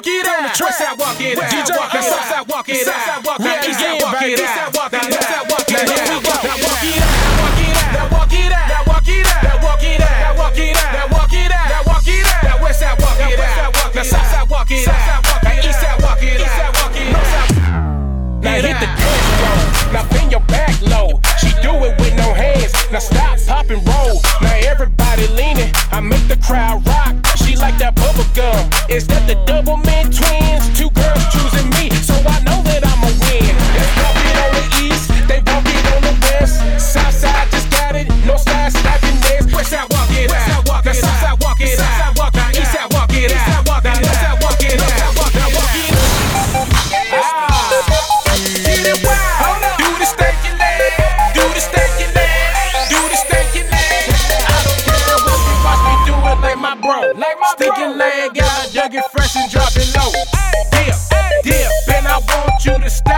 walk it out. West side walk it out. DJ, the south side walk it out. Yeah, east side walk it out. Now west side walk it out. Now walk it out. Now walk it out. Now walk it out. Now walk it out. Now walk it out. Now walk it out. Now walk it out. Now west side walk it out. Now south side walk it out. Now east side walk it out. Now hit the dance floor. Now bend your back low. She do it with no hands. Now stop, pop, and roll. Now everybody leaning. I make the crowd rock. She like that bubble gum. Is that the double men twins? Two girls choosing me, so I know that I'ma win. Let's walk it on the east, they walk it on the west. South side just got it, no side slapping this. West side walk it out. Now south side walk it out. Now east side walk it out. Now west side walk it out. Now walk it out. Get it wild. Do the stanky leg. Do the stanky leg. Do the stanky leg. I don't care what you watch me do it like my bro. Sticking leg out, dug it fresh and drop it low. Dip, dip, and I want you to stay.